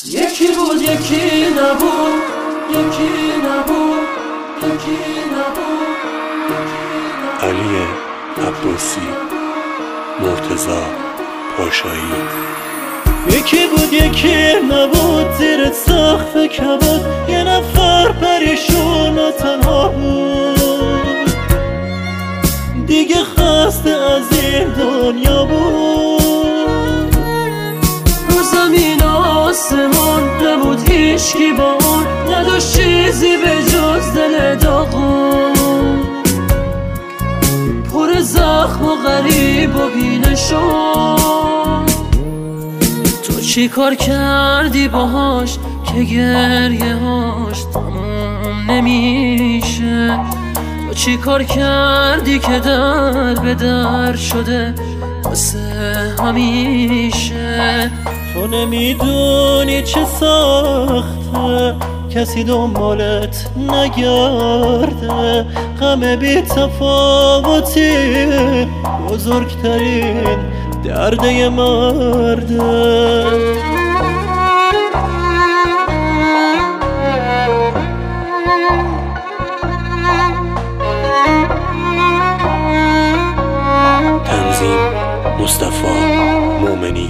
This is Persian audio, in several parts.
یکی بود یکی نبود، یکی نبود، یکی نبود. علی عباسی، مرتضی پاشایی. یکی بود یکی نبود، زیر سقف کبود یه نفر پریشون و تنها بود، دیگه خسته از این دنیا بود. رو زمین آسمون نبود هیچکی با اون، نداشت چیزی به جز دل داغون، پر زخم و غریب و بینشون. تو چی کار کردی باهاش که گریه هاش تموم نمیشه؟ تو چی کار کردی که در به در شده واسه همیشه؟ تو نمیدونی چه سخته کسی دنبالت نگرده، غم بی تفاوتی بزرگترین درد یه مرده. تنظیم مصطفی مومنی.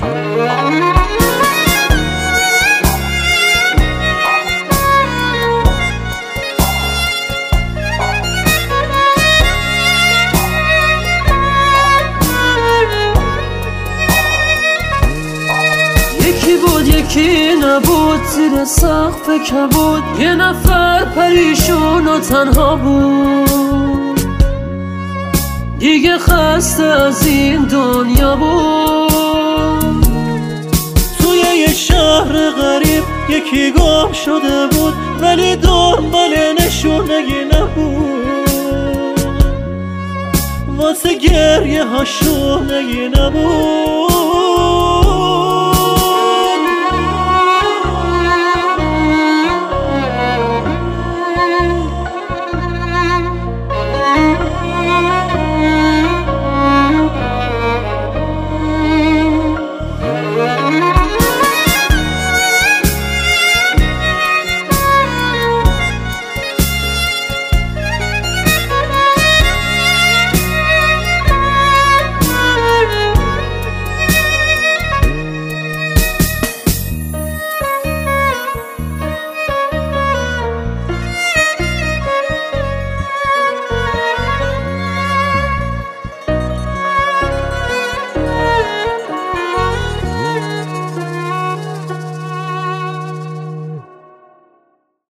یکی بود یکی نبود، زیر سقف کبود یه نفر پریشون و تنها بود، دیگه خسته از این دنیا بود. توی یه شهر غریب یکی گم شده بود، ولی دنبال نشونگی نبود، واسه گریه ها شونگی نبود.